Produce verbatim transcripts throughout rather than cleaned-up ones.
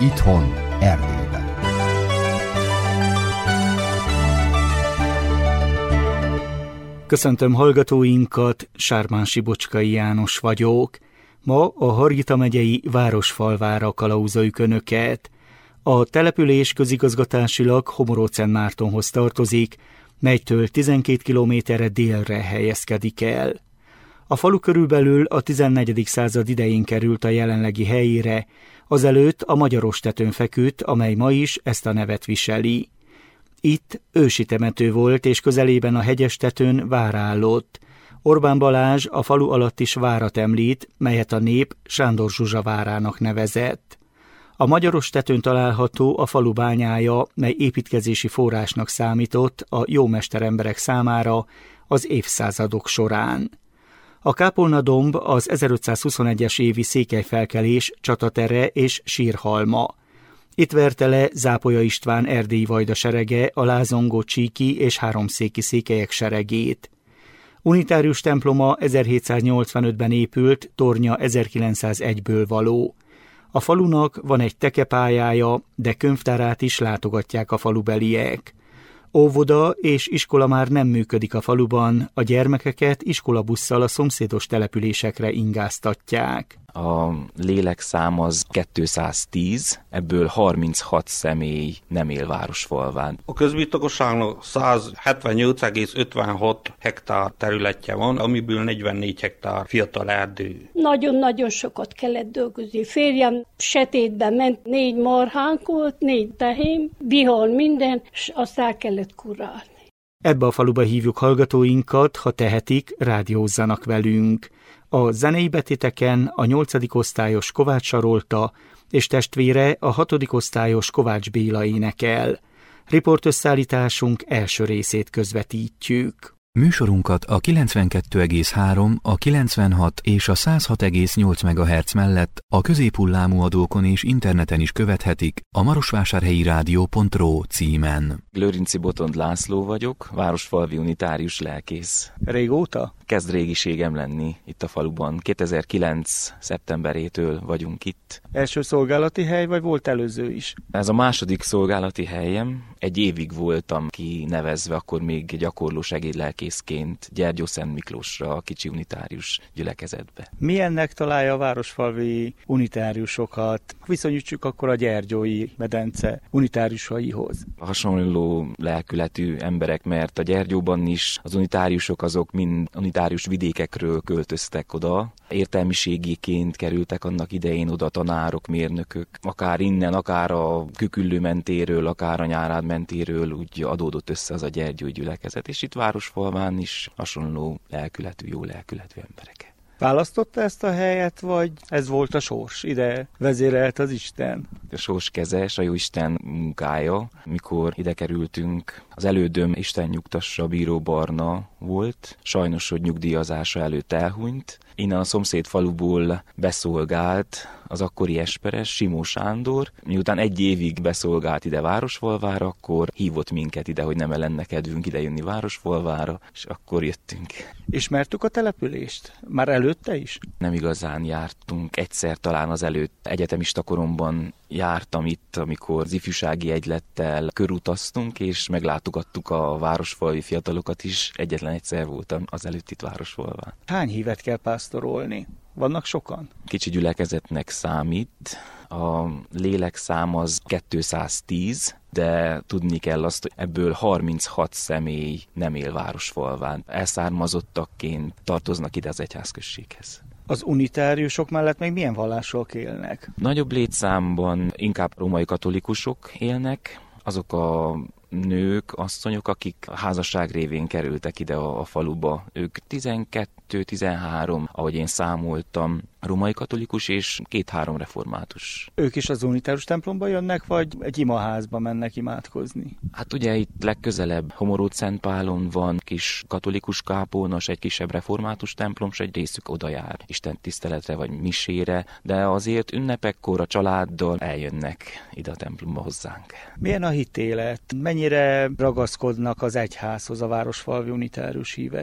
Itthon, Erdélyben. Köszöntöm hallgatóinkat, Sármán Sibocskai János vagyok. Ma a Hargita megyei Városfalvára kalauzoljuk Önöket. A település közigazgatásilag Homorod-Szentmártonhoz tartozik, melytől tizenkét kilométerre délre helyezkedik el. A falu körülbelül a tizennegyedik század idején került a jelenlegi helyére, azelőtt a Magyarostetőn feküdt, amely ma is ezt a nevet viseli. Itt ősi temető volt, és közelében a Hegyestetőn vár állott. Orbán Balázs a falu alatt is várat említ, melyet a nép Sándor Zsuzsa várának nevezett. A Magyarostetőn található a falu bányája, mely építkezési forrásnak számított a jómester emberek számára az évszázadok során. A kápolnadomb az ezerötszázhuszonegyes évi székelyfelkelés csatatere és sírhalma. Itt verte le Zápolya István erdélyi vajda serege a lázongó csíki és háromszéki székelyek seregét. Unitárius temploma ezerhétszáznyolcvanötben épült, tornya ezerkilencszázegyből való. A falunak van egy tekepályája, de könyvtárát is látogatják a falubeliek. Óvoda és iskola már nem működik a faluban, a gyermekeket iskolabusszal a szomszédos településekre ingáztatják. A lélekszám az kétszáztíz, ebből harminchat személy nem él városfalván. A közbirtokosságnak száz hetvennyolc egész ötvenhat hektár területje van, amiből negyvennégy hektár fiatal erdő. Nagyon-nagyon sokat kellett dolgozni. Férjem sötétben ment, négy marhánk volt, négy tehén, bihar minden, és azt el kellett kurálni. Ebbe a faluba hívjuk hallgatóinkat, ha tehetik, rádiózzanak velünk. A zenei betéteken a nyolcadik osztályos Kovács Sarolta és testvére a hatodik osztályos Kovács Béla énekel. Riportösszállításunk első részét közvetítjük. Műsorunkat a kilencvenkettő egész három, a kilencvenhat és a száz hat egész nyolc megahertz mellett a középhullámú adókon és interneten is követhetik a marosvásárhelyi rádió pont ro címen. Lőrinci Botond László vagyok, városfalvi unitárius lelkész. Régóta? Kezd régiségem lenni itt a faluban. kétezer-kilenc szeptemberétől vagyunk itt. Első szolgálati hely, vagy volt előző is? Ez a második szolgálati helyem. Egy évig voltam kinevezve, akkor még gyakorló segédlelkészként Gyergyószent Miklósra, a kicsi unitárius gyülekezetbe. Milyennek találja a városfalvi unitáriusokat? Viszonyítsuk akkor a Gyergyói medence unitáriusaihoz. Hasonló lelkületű emberek, mert a Gyergyóban is az unitáriusok azok mind unitárius vidékekről költöztek oda. Értelmiségiként kerültek annak idején oda tanárok, mérnökök, akár innen, akár a Küküllő mentéről, akár a Nyárád mentéről úgy adódott össze az a Gyergyói gyülekezet, és itt városfalván is hasonló lelkületű, jó lelkületű emberek. Választotta ezt a helyet, vagy ez volt a sors? Ide vezérelt az Isten? A sors keze, a Jóisten munkája. Mikor ide kerültünk, az elődöm, Isten nyugtassa, Bíró Barna volt. Sajnos, hogy nyugdíjazása előtt elhunyt. Innen a szomszéd faluból beszolgált az akkori esperes, Simó Sándor. Miután egy évig beszolgált ide Városfalvára, akkor hívott minket ide, hogy nem lenne kedvünk ide jönni Városfalvára, és akkor jöttünk. Ismertük a települést? Már előtte is? Nem igazán jártunk. Egyszer talán az előtt egyetemista koromban jártam itt, amikor az ifjúsági egylettel körutaztunk, és meglátogattuk a városfalvi fiatalokat is. Egyetlen egyszer voltam az előtt itt Városfalván. Hány hívet kell pásztorolni? Vannak sokan? Kicsi gyülekezetnek számít. A lélekszám az kétszáztíz, de tudni kell azt, hogy ebből harminchat személy nem él városfalván. Elszármazottakként tartoznak ide az egyházközséghez. Az unitáriusok mellett még milyen vallások élnek? Nagyobb létszámban inkább római katolikusok élnek, azok a nők, asszonyok, akik a házasság révén kerültek ide a, a faluba. Ők tizenkettő, tizenhárom, ahogy én számoltam, római katolikus és két-három református. Ők is az unitárius templomba jönnek, vagy egy imaházba mennek imádkozni? Hát ugye itt legközelebb Homorod-Szentpálon van kis katolikus kápolna, egy kisebb református templom, és egy részük oda jár Isten tiszteletre vagy misére, de azért ünnepekkor a családdal eljönnek ide a templomba hozzánk. Milyen a hitélet? Mennyire ragaszkodnak az egyházhoz a városfalvi unitárius hívek?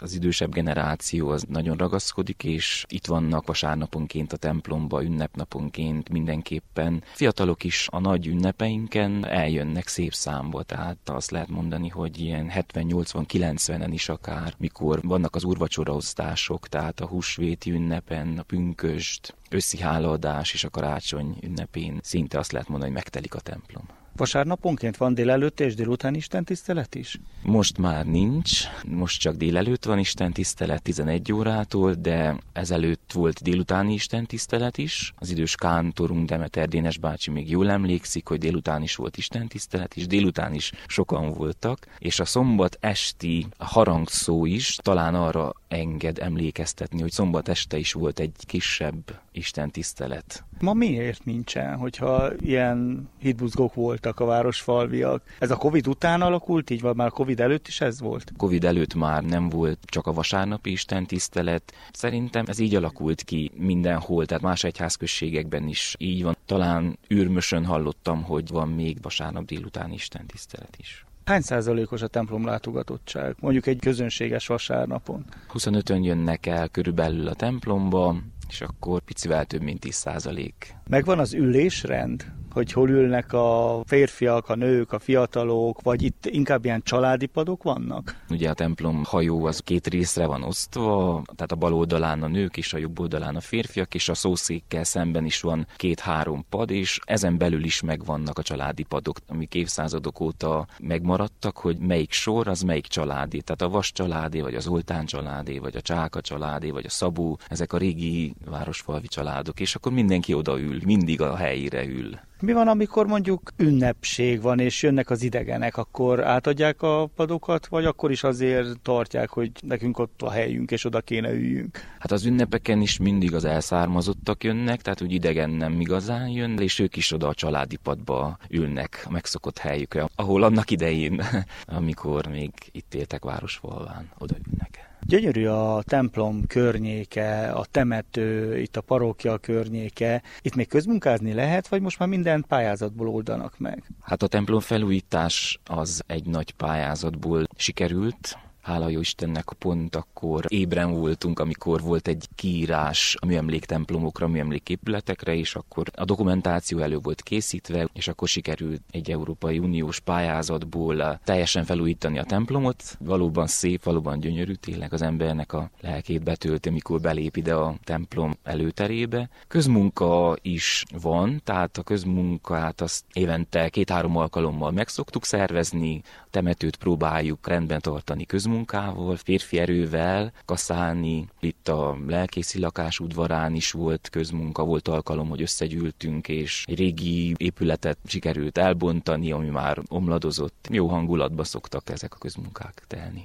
Az idősebb generáció az nagyon ragaszkodik, és itt vannak vasárnaponként a templomba, ünnepnaponként mindenképpen. Fiatalok is a nagy ünnepeinken eljönnek szép számba, tehát azt lehet mondani, hogy ilyen hetven, nyolcvan, kilencvenen is akár, mikor vannak az úrvacsoraosztások, tehát a húsvéti ünnepen, a pünkösd, őszi hálaadás és a karácsony ünnepén szinte azt lehet mondani, hogy megtelik a templom. Vasárnaponként van délelőtt és délután istentisztelet is? Most már nincs, most csak délelőtt van istentisztelet tizenegy órától, de ezelőtt volt délutáni istentisztelet is. Az idős kántorunk Demeter Dénes bácsi még jól emlékszik, hogy délután is volt istentisztelet, és délután is sokan voltak, és a szombat esti harangszó is talán arra enged emlékeztetni, hogy szombat este is volt egy kisebb istentisztelet. Ma miért nincsen, hogyha ilyen hitbuzgók voltak a városfalviak? Ez a Covid után alakult így, vagy már a Covid előtt is ez volt? Covid előtt már nem volt csak a vasárnapi istentisztelet. Szerintem ez így alakult ki mindenhol, tehát más egyházközségekben is így van. Talán Ürmösön hallottam, hogy van még vasárnap délután istentisztelet is. Hány százalékos a templom látogatottság, mondjuk egy közönséges vasárnapon? huszonötön jönnek el körülbelül a templomba, és akkor picivel több mint tíz százalék. Megvan az ülésrend, hogy hol ülnek a férfiak, a nők, a fiatalok, vagy itt inkább ilyen családi padok vannak? Ugye a templom hajó az két részre van osztva, tehát a bal oldalán a nők és a jobb oldalán a férfiak, és a szószékkel szemben is van két-három pad, és ezen belül is megvannak a családi padok, amik évszázadok óta megmaradtak, hogy melyik sor az melyik családé. Tehát a Vas családé, vagy az Oltán családé, vagy a Csáka családé, vagy a Szabó, ezek a régi városfalvi családok, és akkor mindenki odaül, mindig a helyére ül. Mi van, amikor mondjuk ünnepség van, és jönnek az idegenek, akkor átadják a padokat, vagy akkor is azért tartják, hogy nekünk ott a helyünk, és oda kéne üljünk? Hát az ünnepeken is mindig az elszármazottak jönnek, tehát úgy idegen nem igazán jön, és ők is oda a családi padba ülnek a megszokott helyükre, ahol annak idején, amikor még itt éltek városfalván, oda ülnek. Gyönyörű a templom környéke, a temető, itt a parókia környéke. Itt még közmunkázni lehet, vagy most már minden pályázatból oldanak meg? Hát a templom felújítás az egy nagy pályázatból sikerült. Hála jó Istennek, pont akkor ébren voltunk, amikor volt egy kiírás a műemléktemplomokra, műemléképületekre, és akkor a dokumentáció elő volt készítve, és akkor sikerült egy Európai Uniós pályázatból teljesen felújítani a templomot. Valóban szép, valóban gyönyörű, tényleg az embernek a lelkét betölti, amikor belép ide a templom előterébe. Közmunka is van, tehát a közmunkát azt évente két-három alkalommal meg szoktuk szervezni, a temetőt próbáljuk rendben tartani közmunkával, munkával, férfi erővel kaszálni. Itt a lelkészi lakás udvarán is volt közmunka, volt alkalom, hogy összegyűltünk, és egy régi épületet sikerült elbontani, ami már omladozott. Jó hangulatba szoktak ezek a közmunkák telni.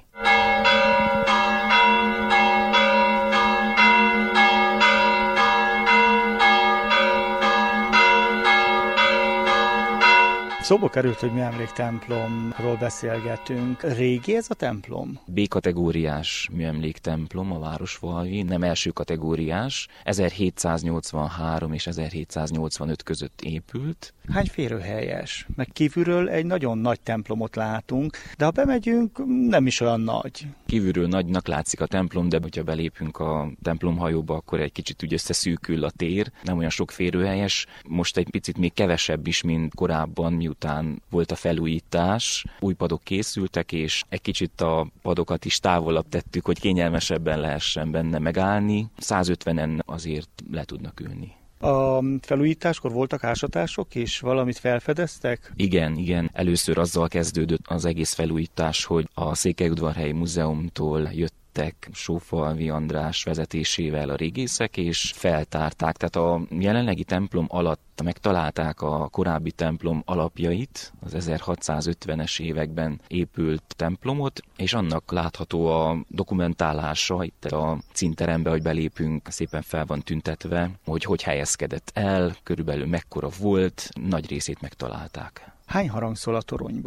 Szóba került, hogy műemléktemplomról beszélgetünk. Régi ez a templom? B-kategóriás műemléktemplom a városfalvi, nem első kategóriás. ezerhétszáznyolcvanhárom és ezerhétszáznyolcvanöt között épült. Hány férőhelyes? Meg kívülről egy nagyon nagy templomot látunk, de ha bemegyünk, nem is olyan nagy. Kívülről nagynak látszik a templom, de hogyha belépünk a templomhajóba, akkor egy kicsit úgy összeszűkül a tér. Nem olyan sok férőhelyes. Most egy picit még kevesebb is, mint korábban, miután volt a felújítás. Új padok készültek, és egy kicsit a padokat is távolabb tettük, hogy kényelmesebben lehessen benne megállni. százötvenen azért le tudnak ülni. A felújításkor voltak ásatások, és valamit felfedeztek? Igen, igen. Először azzal kezdődött az egész felújítás, hogy a Székelyudvarhelyi Múzeumtól jött Sófalvi András vezetésével a régészek, és feltárták. Tehát a jelenlegi templom alatt megtalálták a korábbi templom alapjait, az ezerhatszázötvenes években épült templomot, és annak látható a dokumentálása itt a színterembe, hogy belépünk, szépen fel van tüntetve, hogy hogy helyezkedett el, körülbelül mekkora volt, nagy részét megtalálták. Hány harang szól a toronyban?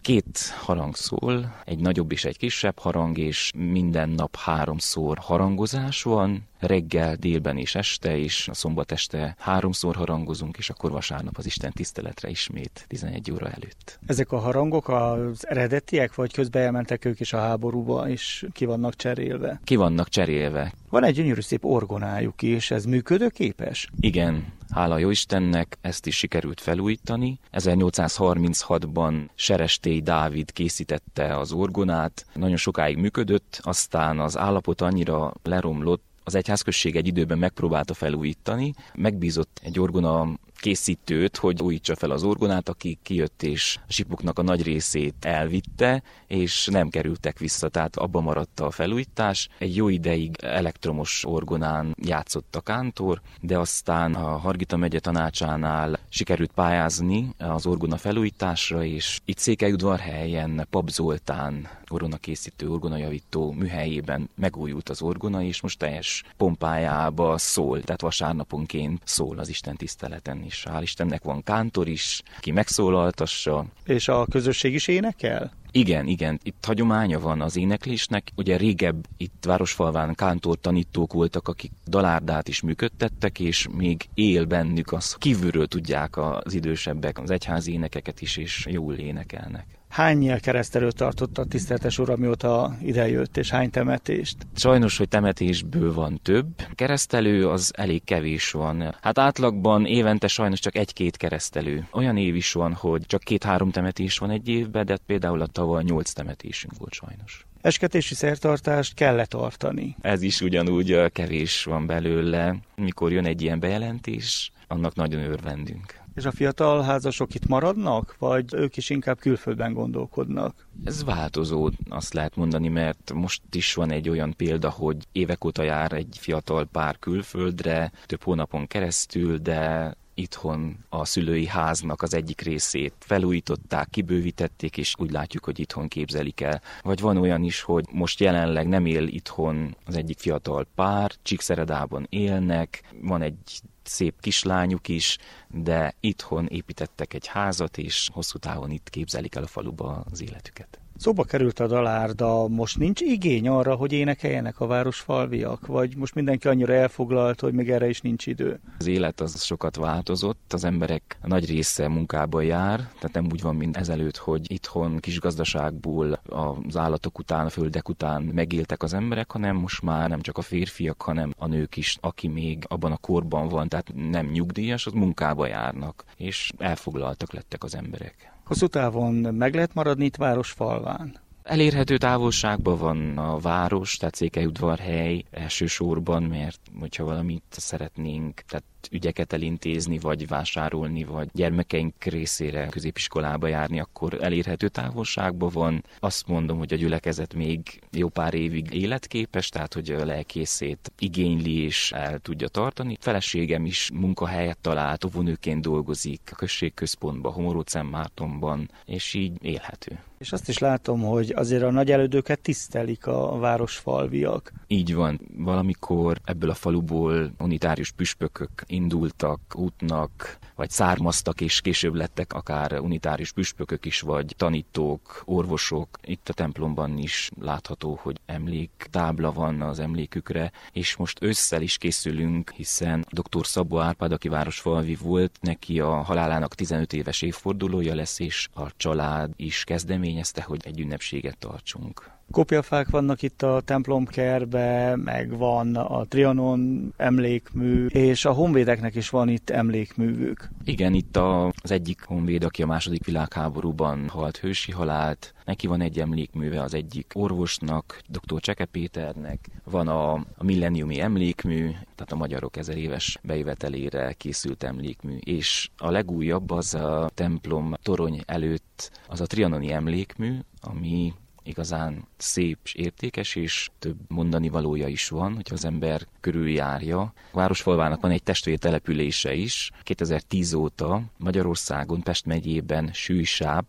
Két harang szól, egy nagyobb és egy kisebb harang, és minden nap háromszor harangozás van, reggel, délben és este, és a szombat este háromszor harangozunk, és akkor vasárnap az Isten tiszteletre ismét tizenegy óra előtt. Ezek a harangok az eredetiek, vagy közben elmentek ők is a háborúba, és ki vannak cserélve? Ki vannak cserélve. Van egy gyönyörű szép orgonájuk is, ez működőképes? Igen, hála jó Istennek, ezt is sikerült felújítani. ezernyolcszázharminchatban Serestély Dávid készítette az orgonát, nagyon sokáig működött, aztán az állapot annyira leromlott, az egyházközség egy időben megpróbálta felújítani, megbízott egy orgona készítőt, hogy újítsa fel az orgonát, aki kijött és a sipuknak a nagy részét elvitte, és nem kerültek vissza, tehát abba maradt a felújítás. Egy jó ideig elektromos orgonán játszott a kántor, de aztán a Hargita megye tanácsánál sikerült pályázni az orgona felújításra, és itt Székelyudvarhelyen Pap Zoltán orgonakészítő, orgonajavító műhelyében megújult az orgona, és most teljes pompájába szól, tehát vasárnaponként szól az Isten tiszteleten is. Hál' Istennek van kántor is, ki megszólaltassa. És a közösség is énekel? Igen, igen, itt hagyománya van az éneklésnek. Ugye régebb itt Városfalván kántor tanítók voltak, akik dalárdát is működtettek, és még él bennük az. Kívülről tudják az idősebbek az egyházi énekeket is, és jól énekelnek. Hány keresztelőt tartott a tiszteletes úr, amióta idejött, és hány temetést? Sajnos, hogy temetésből van több. Keresztelő az elég kevés van. Hát átlagban évente sajnos csak egy-két keresztelő. Olyan év is van, hogy csak két-három temetés van egy évben, de például a tavaly nyolc temetésünk volt sajnos. Esketési szertartást kell tartani. Ez is ugyanúgy kevés van belőle. Mikor jön egy ilyen bejelentés, annak nagyon örvendünk. És a fiatal házasok itt maradnak, vagy ők is inkább külföldben gondolkodnak? Ez változó, azt lehet mondani, mert most is van egy olyan példa, hogy évek óta jár egy fiatal pár külföldre, több hónapon keresztül, de itthon a szülői háznak az egyik részét felújították, kibővítették, és úgy látjuk, hogy itthon képzelik el. Vagy van olyan is, hogy most jelenleg nem él itthon az egyik fiatal pár, Csíkszeredában élnek, van egy szép kislányuk is, de itthon építettek egy házat, és hosszú távon itt képzelik el a faluba az életüket. Szóba került a dalárda, most nincs igény arra, hogy énekeljenek a városfalviak, vagy most mindenki annyira elfoglalt, hogy még erre is nincs idő? Az élet az sokat változott, az emberek nagy része munkába jár, tehát nem úgy van, mint ezelőtt, hogy itthon kis gazdaságból az állatok után, a földek után megéltek az emberek, hanem most már nem csak a férfiak, hanem a nők is, aki még abban a korban van, tehát nem nyugdíjas, az munkába járnak, és elfoglaltak lettek az emberek. Hosszú távon meg lehet maradni itt Városfalván? Elérhető távolságban van a város, tehát Székelyudvarhely elsősorban, mert hogyha valamit szeretnénk, tehát ügyeket elintézni, vagy vásárolni, vagy gyermekeink részére középiskolába járni, akkor elérhető távolságban van. Azt mondom, hogy a gyülekezet még jó pár évig életképes, tehát hogy a lelkészét igényli és el tudja tartani. Feleségem is munkahelyet talált, óvónőként dolgozik a községközpontban, Homorócen-Mártonban, és így élhető. És azt is látom, hogy azért a nagy elődöket tisztelik a városfalviak. Így van. Valamikor ebből a faluból unitárius püspökök indultak útnak, vagy származtak, és később lettek akár unitárius püspökök is, vagy tanítók, orvosok. Itt a templomban is látható, hogy emléktábla van az emlékükre, és most ősszel is készülünk, hiszen dr. Szabó Árpád, aki városfalvi volt, neki a halálának tizenöt éves évfordulója lesz, és a család is kezdeményezte, hogy egy ünnepséget tartsunk. Kopjafák vannak itt a templomkertbe, meg van a Trianon emlékmű, és a honvédeknek is van itt emlékművük. Igen, itt az egyik honvéd, aki a második világháborúban halt hősi halált, neki van egy emlékműve az egyik orvosnak, dr. Cseke Péternek, van a, a milleniumi emlékmű, tehát a magyarok ezer éves bejövetelére készült emlékmű, és a legújabb az a templom torony előtt az a trianoni emlékmű, ami igazán szép és értékes, és több mondani valója is van, hogyha az ember körüljárja. A Városfalvának van egy testvértelepülése is. kétezer-tíz óta Magyarországon, Pest megyében Sűjsáp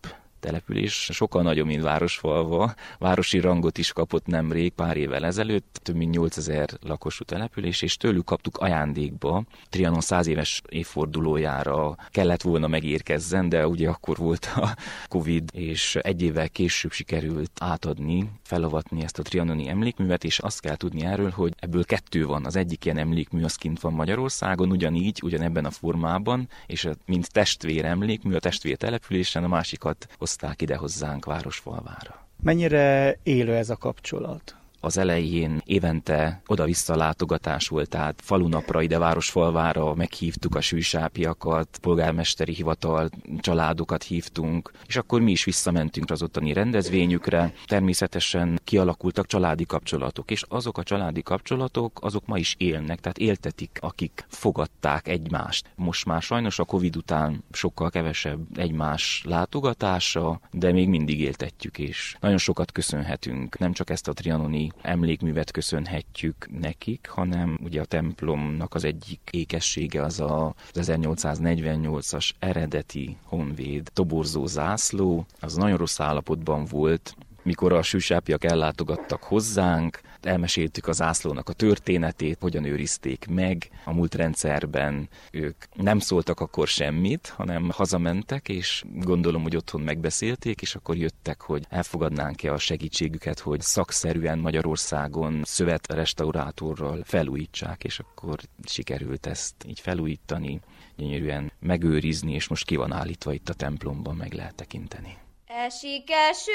település, sokkal nagyobb, mint Városfalva. Városi rangot is kapott nemrég, pár évvel ezelőtt, több mint nyolcezer lakosú település, és tőlük kaptuk ajándékba. Trianon száz éves évfordulójára kellett volna megérkezzen, de ugye akkor volt a Covid, és egy évvel később sikerült átadni, felavatni ezt a trianoni emlékművet, és azt kell tudni erről, hogy ebből kettő van. Az egyik ilyen emlékmű, az kint van Magyarországon, ugyanígy, ugyanebben a formában, és mint testvér emlékmű a testvér településen, a másikat hozták ide hozzánk Városfalvára. Mennyire élő ez a kapcsolat? Az elején évente oda-vissza látogatás volt, tehát falunapra ide Városfalvára meghívtuk a sűsápiakat, polgármesteri hivatal, családokat hívtunk, és akkor mi is visszamentünk az ottani rendezvényükre. Természetesen kialakultak családi kapcsolatok, és azok a családi kapcsolatok, azok ma is élnek, tehát éltetik, akik fogadták egymást. Most már sajnos a Covid után sokkal kevesebb egymás látogatása, de még mindig éltetjük, és nagyon sokat köszönhetünk, nem csak ezt a trianoni emlékművet köszönhetjük nekik, hanem ugye a templomnak az egyik ékessége az a ezernyolcszáznegyvennyolcas eredeti honvéd toborzó zászló, az nagyon rossz állapotban volt, mikor a sűsápiak ellátogattak hozzánk, elmeséltük a zászlónak a történetét, hogyan őrizték meg. A múlt rendszerben ők nem szóltak akkor semmit, hanem hazamentek, és gondolom, hogy otthon megbeszélték, és akkor jöttek, hogy elfogadnánk-e a segítségüket, hogy szakszerűen Magyarországon szövetrestaurátorral felújítsák, és akkor sikerült ezt így felújítani, gyönyörűen megőrizni, és most ki van állítva itt a templomban, meg lehet tekinteni. Esik eső,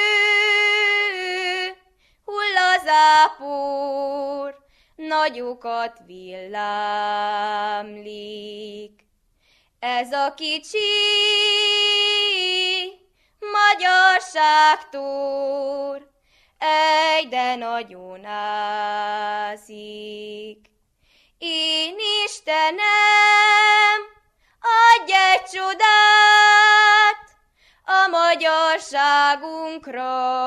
hull a zápor, nagyokat villámlik. Ez a kicsi magyarságtor, egyde nagyon ázik. Én Istenem, adj egy csodát a magyarságunkra,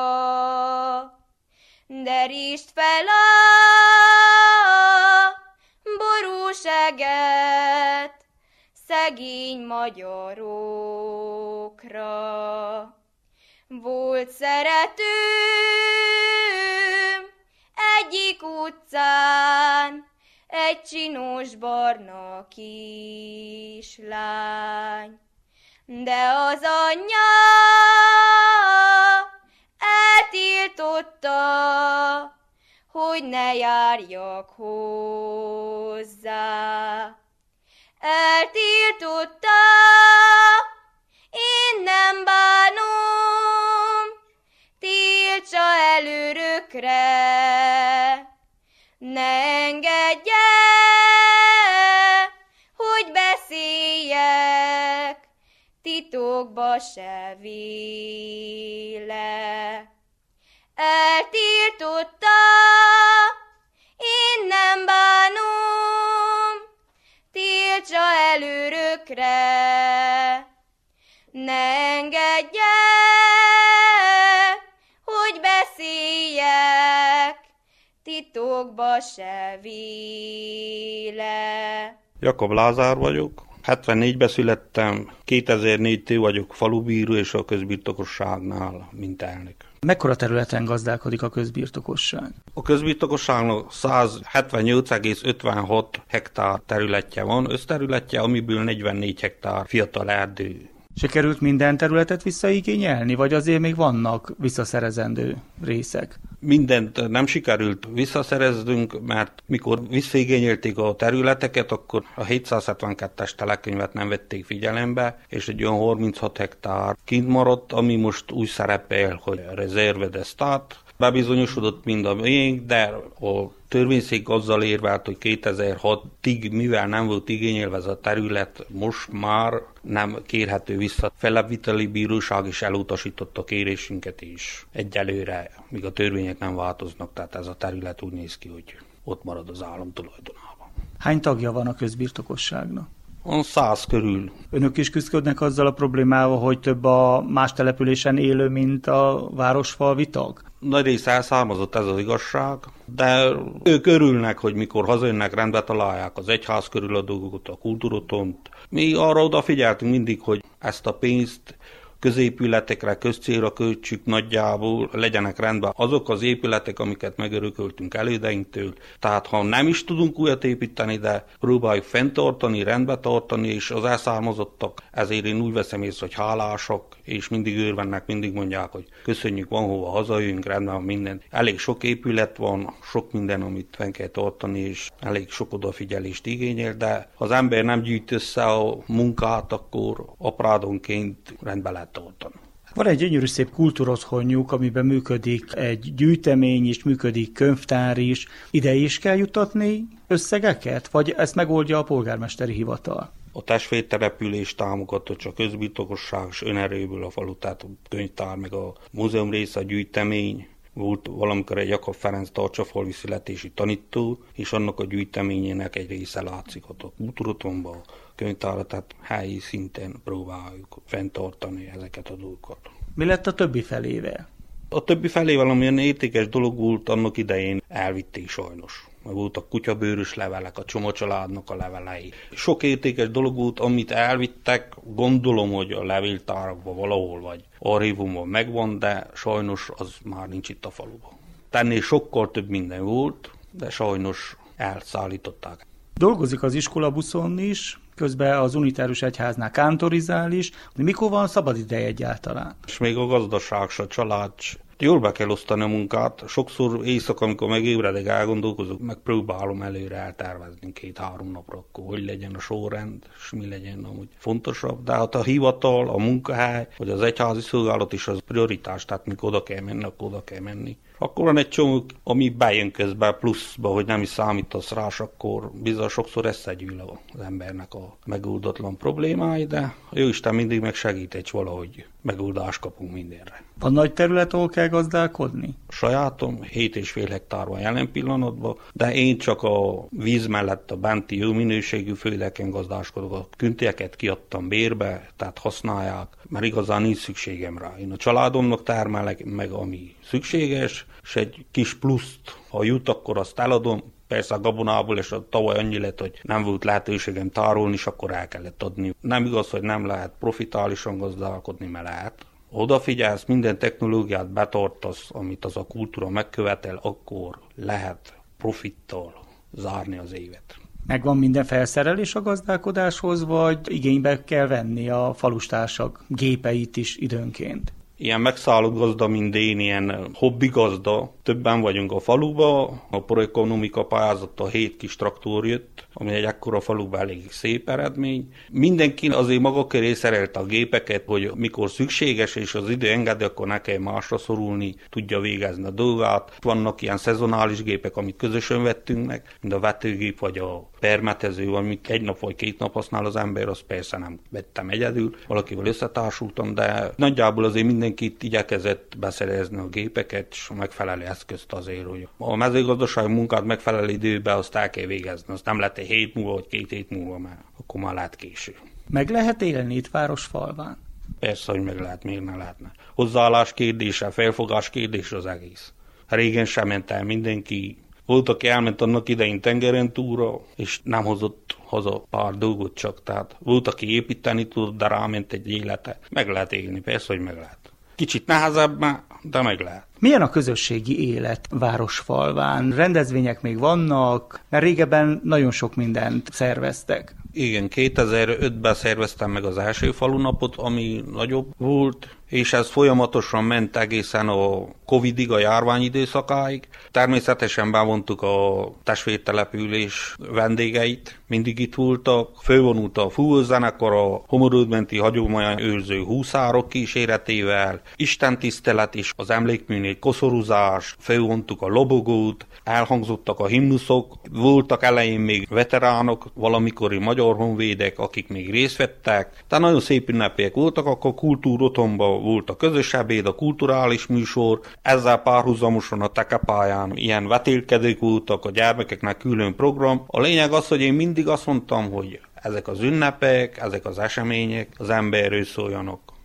derítsd fel a borúseget szegény magyarokra. Volt szeretőm egyik utcán, egy csinos barna kislány, de az anyja eltiltotta, hogy ne járjak hozzá. Eltiltotta, én nem bánom, tiltsa el örökre, ne engedje, hogy beszéljek, titokba se véle. Eltiltotta, én nem bánom, tiltsa el örökre, ne engedje, hogy beszéljek, titokba se véle. Jakab Lázár vagyok, hetvennégyben születtem, kétezer-négytől vagyok falubíró és a közbirtokosságnál mint elnök. Mekkora területen gazdálkodik a közbirtokosság? A közbirtokosságnak száz hetvennyolc egész ötvenhat hektár területje van, összterületje, amiből negyvennégy hektár fiatal erdő. Sikerült minden területet visszaigényelni, vagy azért még vannak visszaszerezendő részek? Mindent nem sikerült visszaszereznünk, mert mikor visszaigényelték a területeket, akkor a hétszázhetvenkettes telekönyvet nem vették figyelembe, és egy olyan harminchat hektár kint maradt, ami most úgy szerepel, hogy Reserve d'Estat. Bebizonyosodott mind a miénk, de a törvényszék azzal érvelt, hogy kétezer-hatig, mivel nem volt igényelve ez a terület, most már nem kérhető vissza. Fellebbviteli bíróság is elutasította a kérésünket is egyelőre, míg a törvények nem változnak, tehát ez a terület úgy néz ki, hogy ott marad az állam tulajdonában. Hány tagja van a közbirtokosságnak? Van száz körül. Önök is küzdködnek azzal a problémával, hogy több a más településen élő, mint a városfalvi tag? Nagy rész elszármazott, ez az igazság, de ők örülnek, hogy mikor hazajönnek, rendbe találják az egyház körül a dolgokat, a kultúrotont. Mi arra odafigyeltünk mindig, hogy ezt a pénzt középületekre, közcélra költsük nagyjából, legyenek rendben azok az épületek, amiket megörököltünk elődeinktől. Tehát ha nem is tudunk újat építeni, de próbáljuk fenntartani, rendbe tartani, és az elszármazottak, ezért én úgy veszem észre, hogy hálásak, és mindig örvennek, mindig mondják, hogy köszönjük, van hova hazajönk, rendben van minden. Elég sok épület van, sok minden, amit fenn kell tartani, és elég sok odafigyelést igényel, de ha az ember nem gyűjt össze a munkát, akkor aprádonként rendbe lehet tartani. Van egy gyönyörű szép kultúrotthonjuk, amiben működik egy gyűjtemény is, működik könyvtár is. Ide is kell jutatni összegeket, vagy ezt megoldja a polgármesteri hivatal? A testvértelepülés támogatott csak közbirtokosság és önerőből a falu, tehát a könyvtár, meg a múzeum része, a gyűjtemény. Volt valamikor egy Jakab Ferenc tartsafalvi születési tanító, és annak a gyűjteményének egy része látszik ott a kultúrotthonban, a könyvtárra, tehát helyi szinten próbáljuk fenntartani ezeket a dolgokat. Mi lett a többi felével? A többi felével, amilyen értékes dolog volt, annak idején elvitték sajnos. Voltak kutyabőrös levelek, a Csoma családnak a levelei. Sok értékes dolog volt, amit elvittek, gondolom, hogy a levéltárakban valahol vagy archívumban megvan, de sajnos az már nincs itt a faluban. Tennél sokkal több minden volt, de sajnos elszállították. Dolgozik az iskolabuszon is, közben az unitárius egyháznál kántorizál is. Mikor van szabad ideje egyáltalán? És még a gazdaság, a család, jól be kell osztani a munkát. Sokszor éjszaka, amikor megébredek, elgondolkozok, megpróbálom előre eltervezni két-három napra, akkor hogy legyen a sorrend, és mi legyen amúgy fontosabb. De hát a hivatal, a munkahely, vagy az egyházi szolgálat is az prioritás, tehát mikor oda kell menni, akkor oda kell menni. Akkor van egy csomó, ami bejön közben pluszba, hogy nem is számítasz rá, akkor bizony sokszor összegyűl az embernek a megoldatlan problémái, de a Jóisten mindig megsegít, és valahogy megoldást kapunk mindenre. Van nagy terület, ahol kell gazdálkodni? A sajátom hét és fél hektár van jelen pillanatban, de én csak a víz mellett a benti jó minőségű földeken gazdálkodok. A küntieket kiadtam bérbe, tehát használják, mert igazán nincs szükségem rá. Én a családomnak termelek meg, ami szükséges, és egy kis pluszt, ha jut, akkor azt eladom. Persze a gabonából, és a tavaly annyi lett, hogy nem volt lehetőségem tárolni, és akkor el kellett adni. Nem igaz, hogy nem lehet profitálisan gazdálkodni, mert lehet. Odafigyelsz, minden technológiát betartasz, amit az a kultúra megkövetel, akkor lehet profittal zárni az évet. Megvan minden felszerelés a gazdálkodáshoz, vagy igénybe kell venni a falustársak gépeit is időnként? Ilyen megszállott gazda, mint én, ilyen hobbi gazda. Többen vagyunk a faluba, a proekonomika pályázattal hét kis traktor jött, ami egy ekkora faluban elég szép eredmény. Mindenki azért maga köré szerelte a gépeket, hogy mikor szükséges és az idő engedi, akkor ne kell másra szorulni, tudja végezni a dolgát. Vannak ilyen szezonális gépek, amit közösen vettünk meg, mint a vetőgép vagy a permetező, amit egy nap vagy két nap használ az ember, azt persze nem vettem egyedül, valakivel összetársultam, de nagyjából azért mindenkit igyekezett beszerezni a gépeket, és a megfelelő eszközt azért, hogy a mezőgazdasági munkát megfelelő időben azt el kell végezni, azt nem lehet egy hét múlva, vagy két hét múlva, mert akkor már lehet késő. Meg lehet élni itt városfalván? Persze, hogy meg lehet, miért ne lehetne. Hozzáállás kérdése, felfogás kérdése az egész. Régen sem ment el mindenki. Volt, aki elment annak idején tengeren túlra, és nem hozott haza pár dolgot csak. Tehát volt, aki építeni tudott, de ráment egy élete. Meg lehet élni, persze, hogy meg lehet. Kicsit nehezebb már, de meg lehet. Milyen a közösségi élet városfalván? Rendezvények még vannak, mert régebben nagyon sok mindent szerveztek. Igen, kétezer-ötben szerveztem meg az első falunapot, ami nagyobb volt, és ez folyamatosan ment egészen a Covidig, a járvány időszakáig. Természetesen bevontuk a testvértelepülés vendégeit, mindig itt voltak. Fölvonult a fúvózenekar, a Homorúdmenti hagyomány őrző húszárok kíséretével, istentisztelet is, az emlékműnél koszorúzás, fölvontuk a lobogót, elhangzottak a himnuszok, voltak elején még veteránok, valamikori magyar honvédek, akik még részt vettek. Tehát nagyon szép ünnepek voltak, akkor kultúrotthonban volt a közös ebéd, a kulturális műsor, ezzel párhuzamosan a tekepályán ilyen vetélkedők voltak, a gyermekeknek külön program. A lényeg az, hogy én mindig azt mondtam, hogy ezek az ünnepek, ezek az események az emberről szóljanak.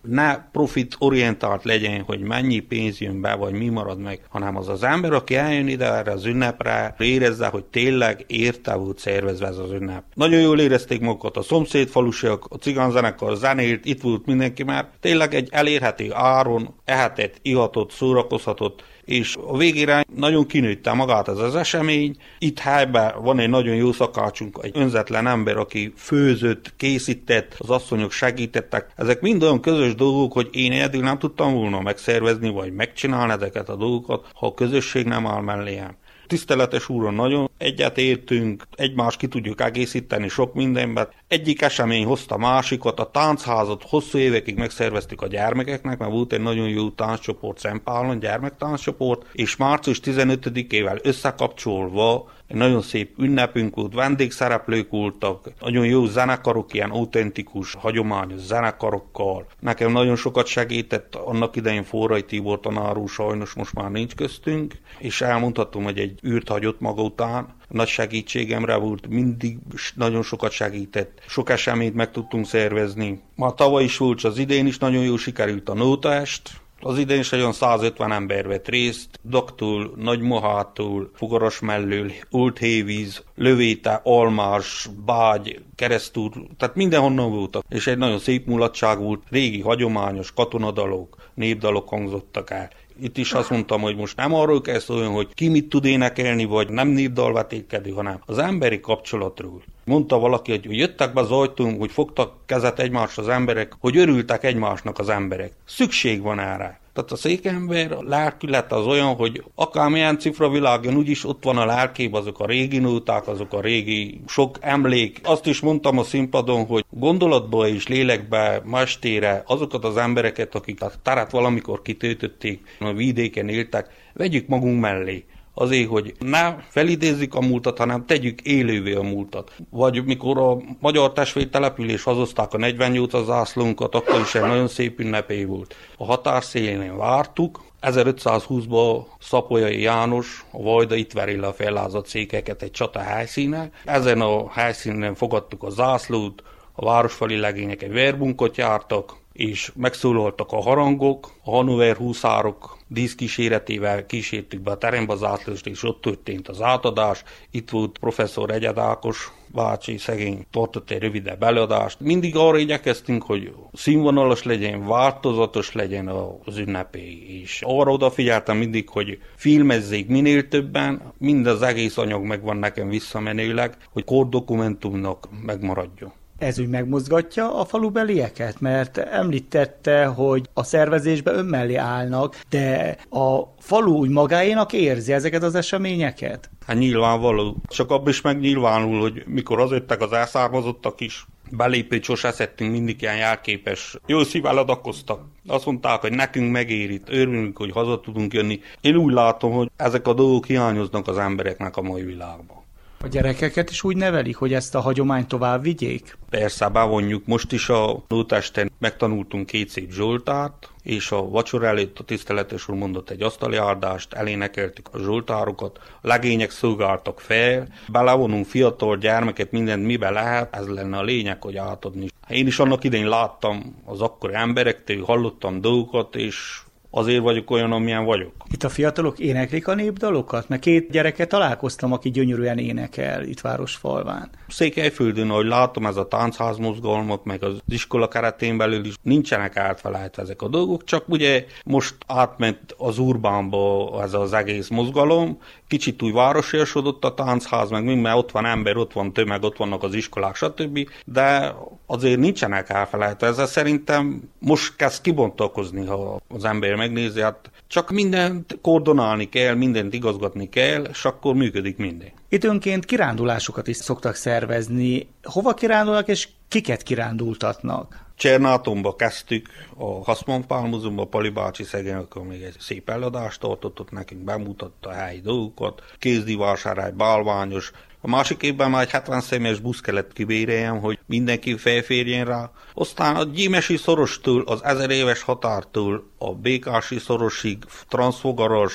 ne profitorientált legyen, hogy mennyi pénz jön be, vagy mi marad meg, hanem az az ember, aki eljön ide erre az ünnepre, érezze, hogy tényleg érte volt szervezve ez az ünnep. Nagyon jól érezték magukat a szomszédfalusiak, a cigánzenekar zenélt, itt volt mindenki már. Tényleg egy elérhető áron ehetett, ihatott, szórakozhatott, és a végére nagyon kinőtte magát ez az esemény. Itt helyben van egy nagyon jó szakácsunk, egy önzetlen ember, aki főzött, készített, az asszonyok segítettek. Ezek mind olyan közös dolgok, hogy én egyedül nem tudtam volna megszervezni, vagy megcsinálni ezeket a dolgokat, ha a közösség nem áll melléjem. Tiszteletes úron nagyon egyet értünk, egymást ki tudjuk egészíteni sok mindenben. Egyik esemény hozta másikat, a táncházat hosszú évekig megszerveztük a gyermekeknek, mert volt egy nagyon jó tánccsoport, Szempálon gyermektánccsoport, és március tizenötödikével összekapcsolva egy nagyon szép ünnepünk volt, vendégszereplők voltak, nagyon jó zenekarok, ilyen autentikus, hagyományos zenekarokkal. Nekem nagyon sokat segített annak idején Forrai Tibor tanár úr, sajnos most már nincs köztünk, és elmondhatom, hogy egy űrt hagyott maga után. Nagy segítségemre volt, mindig nagyon sokat segített. Sok eseményt meg tudtunk szervezni. Már tavaly is volt, az idén is nagyon jól sikerült a Nótaest. Az idén is olyan százötven ember vett részt, Daktól, Nagymohától, Fogarasmellől, Oldhévíz, Lövéte, Almás, Bágy, Keresztúr, tehát mindenhonnan voltak. És egy nagyon szép mulatság volt, régi hagyományos katonadalok, népdalok hangzottak el. Itt is azt mondtam, hogy most nem arról kell szóljon, hogy ki mit tud énekelni, vagy nem népdalvetékedő, hanem az emberi kapcsolatról. Mondta valaki, hogy jöttek be az ajtón, hogy fogtak kezet egymásra az emberek, hogy örültek egymásnak az emberek. Szükség van erre. Tehát a székember a lelkülete az olyan, hogy akármilyen cifra világon, úgyis ott van a lelkében azok a régi nóták, azok a régi sok emlék. Azt is mondtam a színpadon, hogy gondolatba és lélekbe ma estére azokat az embereket, akik a teret valamikor kitöltötték, a vidéken éltek, vegyük magunk mellé. Azért, hogy ne felidézzük a múltat, hanem tegyük élővé a múltat. Vagy mikor a magyar testvértelepülés hazozták a negyvennyolcas zászlónkat, akkor is egy nagyon szép ünnepé volt. A határszélén vártuk, ezerötszázhúszban Szapolyai János, a Vajda itt veri le a fellázadt székeket egy csata helyszíne. Ezen a helyszínen fogadtuk a zászlót, a városfali legények egy verbunkot jártak, és megszólaltak a harangok, a Hannover húszárok díszkíséretével kísértük be a terembe az átlőst, és ott történt az átadás. Itt volt professzor Egyed Ákos bácsi, szegény, tartott egy rövidebb előadást. Mindig arra igyekeztünk, hogy színvonalas legyen, változatos legyen az ünnepé, és arra odafigyeltem mindig, hogy filmezzék minél többen, mind az egész anyag megvan nekem visszamenőleg, hogy kordokumentumnak megmaradjon. Ez úgy megmozgatja a falubelieket, mert említette, hogy a szervezésben ön mellé állnak, de a falu úgy magáénak érzi ezeket az eseményeket? Hát nyilvánvaló. Csak abban is megnyilvánul, hogy mikor az jöttek az elszármazottak is, belépőt sose szedtünk, mindig ilyen járképes. Jó szívvel adakoztak. Azt mondták, hogy nekünk megéri, örülünk, hogy haza tudunk jönni. Én úgy látom, hogy ezek a dolgok hiányoznak az embereknek a mai világban. A gyerekeket is úgy nevelik, hogy ezt a hagyományt tovább vigyék? Persze, bevonjuk. Most is a Nótesten megtanultunk két szép zsoltárt, és a vacsora előtt a tiszteletes úr mondott egy asztali áldást, elénekeltük a zsoltárokat, a legények szolgáltak fel, belevonunk fiatal gyermeket, mindent mibe lehet, ez lenne a lényeg, hogy átadni. Én is annak idején láttam az akkori emberektől, hallottam dolgokat, és azért vagyok olyan, amilyen vagyok. Itt a fiatalok éneklik a népdalokat? Mert két gyereket találkoztam, aki gyönyörűen énekel itt Városfalván. Székelyföldön, ahogy látom, ez a táncház mozgalmak, meg az iskola keretén belül is nincsenek átfelejtve ezek a dolgok, csak ugye most átment az urbánba ez az egész mozgalom, kicsit úgy városiasodott a táncház, meg mind, mert ott van ember, ott van tömeg, ott vannak az iskolák, stb. De azért nincsenek elfelejtve. Ezzel szerintem most kezd kibontakozni, ha az ember megnézi, hát csak mindent koordinálni kell, mindent igazgatni kell, és akkor működik minden. Időnként kirándulásokat is szoktak szervezni. Hova kirándulnak, és kiket kirándultatnak? Csernátonba kezdtük, a Haszmanpál Múzeumban, Pali bácsi szegény, akkor még egy szép előadást tartott, ott nekünk bemutatta a helyi dolgokat, Kézdivásárhely, bálványos. A másik évben már egy hetven személyes busz kellett kibéreljem, hogy mindenki felférjen rá. Aztán a Gyímesi szorostól, az ezer éves határtól a Békási szorosig, Transzfogaras,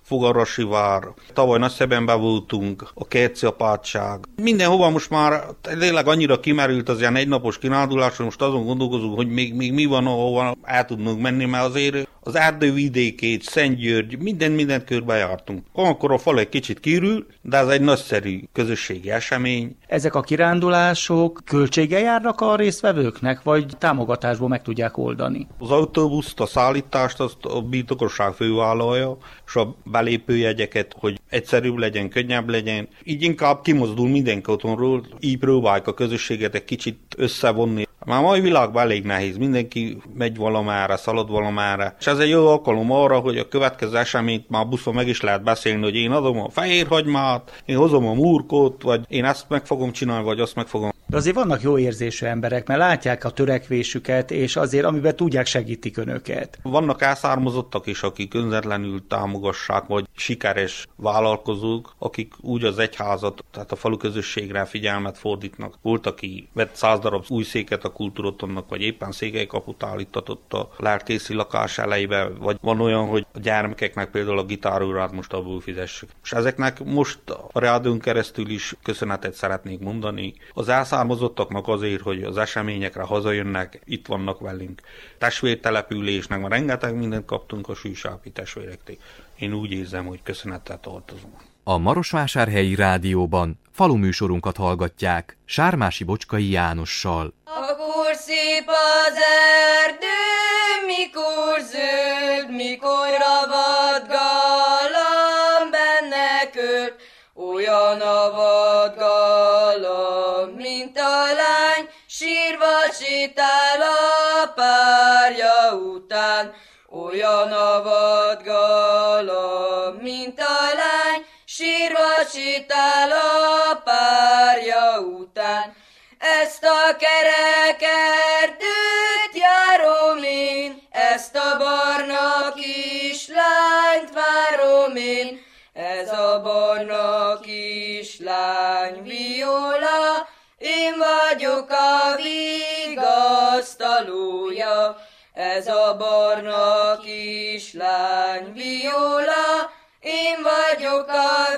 Fogarasi vár, tavaly Nagyszebenben voltunk, a Kerci apátság. Mindenhova most már tényleg annyira kimerült az ilyen egynapos kirándulás, hogy most azon gondolkozunk, hogy még, még mi van, ahova el tudnunk menni, mert azért az erdővidékét, Szentgyörgy, mindent, mindent körbejártunk. Akkor a fal egy kicsit kirül, de ez egy nagyszerű közösségi esemény. Ezek a kirándulások költséggel járnak a résztvevőknek, vagy támogatásból meg tudják oldani? Az autóbuszt, a szállítást azt a birtokosság fővállalja, és a belépőjegyeket, hogy egyszerűbb legyen, könnyebb legyen. Így inkább kimozdul mindenki otthonról, így próbáljuk a közösséget egy kicsit összevonni. Már mai világban elég nehéz, mindenki megy valamára, szalad valamára, és ez egy jó alkalom arra, hogy a következő eseményt már buszon meg is lehet beszélni, hogy én adom a fehér hagymát, én hozom a murkót, vagy én ezt meg fogom csinálni, vagy azt meg fogom. De azért vannak jó érzésű emberek, mert látják a törekvésüket, és azért, amiben tudják, segítik önöket. Vannak elszármazottak is, akik önzetlenül támogassák, vagy sikeres vállalkozók, akik úgy az egyházat, tehát a falu közösségre figyelmet fordítnak. Volt, aki vett száz darab új széket a kultúrotonnak, vagy éppen székelykaput állítatott a lelkészi lakás elejébe, vagy van olyan, hogy a gyermekeknek például a gitárórát most abból fizessük. És ezeknek most a rádión keresztül is köszönetet szeretnék mondani. Az elszármazottaknak azért, hogy az eseményekre hazajönnek, itt vannak velünk. Testvértelepülésnek már rengeteg mindent kaptunk a sűsápi testvérektől. Én úgy érzem, hogy köszönettel tartozom. A Marosvásárhelyi Rádióban faluműsorunkat hallgatják Sármási Bocskai Jánossal. Akkor szép az erdő, mikor zöld, mikor ravad galamb benne költ, olyan a vad galamb, mint a lány, sírva sétál a párja után. Olyan a vad galamb, mint a lány, sírva sétál a párja után. Ezt a kerek erdőt járom én, ezt a barna kislányt várom én. Ez a barna kislány Viola, én vagyok a vigasztalója. Ez a barna kislány Viola, én vagyok a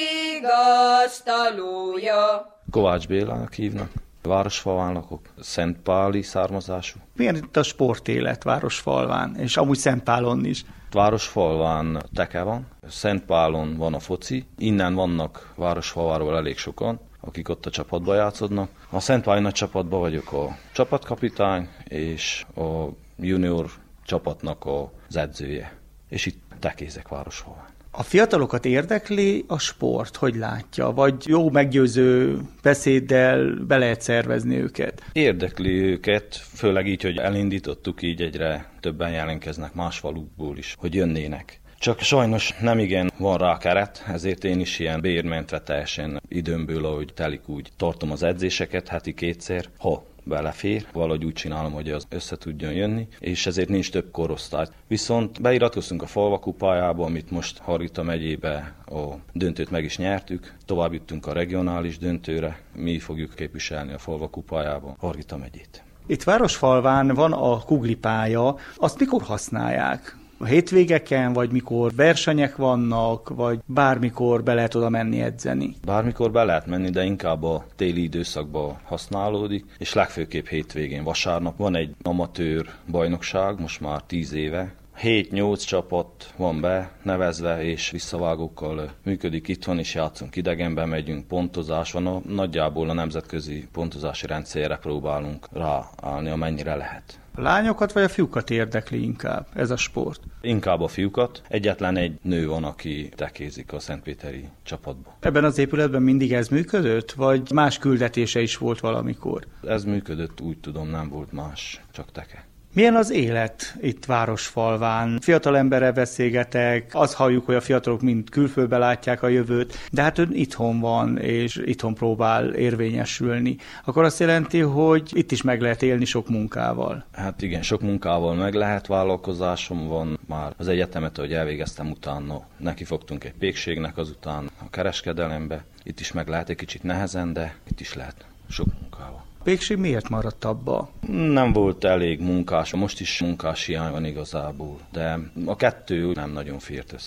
vigasztalója. Kovács Bélának hívnak, Városfalván lakok, szentpáli származású. Milyen itt a sportélet Városfalván, és amúgy Szentpálon is? Városfalván teke van, Szentpálon van a foci, innen vannak Városfalváról elég sokan, akik ott a csapatba játszodnak. A Szentpáli nagy csapatban vagyok a csapatkapitány, és a junior csapatnak az edzője. És itt tekézek Városfalván. A fiatalokat érdekli a sport, hogy látja? Vagy jó meggyőző beszéddel be lehet szervezni őket? Érdekli őket, főleg így, hogy elindítottuk, így egyre többen jelentkeznek más falukból is, hogy jönnének. Csak sajnos nem igen van rá keret, ezért én is ilyen bérmentve teljesen időmből, ahogy telik, úgy tartom az edzéseket heti kétszer, ha belefér, valahogy úgy csinálom, hogy az össze tudjon jönni, és ezért nincs több korosztály. Viszont beiratkoztunk a falvakupájába, amit most Hargita megyébe a döntőt meg is nyertük, tovább jutunk a regionális döntőre, mi fogjuk képviselni a falvakupájába Hargita megyét. Itt Városfalván van a kuglipálya, azt mikor használják? A hétvégeken, vagy mikor versenyek vannak, vagy bármikor be lehet oda menni edzeni? Bármikor be lehet menni, de inkább a téli időszakban használódik, és legfőképp hétvégén, vasárnap van egy amatőr bajnokság, most már tíz éve. hét-nyolc csapat van be, nevezve, és visszavágókkal működik itthon, és játszunk idegenben, megyünk, pontozás van, a, nagyjából a nemzetközi pontozási rendszerre próbálunk ráállni, amennyire lehet. A lányokat vagy a fiúkat érdekli inkább ez a sport? Inkább a fiúkat. Egyetlen egy nő van, aki tekézik a szentpéteri csapatban. Ebben az épületben mindig ez működött, vagy más küldetése is volt valamikor? Ez működött, úgy tudom, nem volt más, csak teke. Milyen az élet itt Városfalván? Fiatal emberrel beszélgetek, azt halljuk, hogy a fiatalok mind külföldbe látják a jövőt, de hát ön itthon van, és itthon próbál érvényesülni. Akkor azt jelenti, hogy itt is meg lehet élni sok munkával. Hát igen, sok munkával meg lehet, vállalkozásom van már az egyetemet, hogy elvégeztem utána. Nekifogtunk egy pékségnek azután a kereskedelembe. Itt is meg lehet egy kicsit nehezen, de itt is lehet sok munkával. Pékség miért maradt abba? Nem volt elég munkás, most is munkás hiány van igazából, de a kettő nem nagyon fért össze.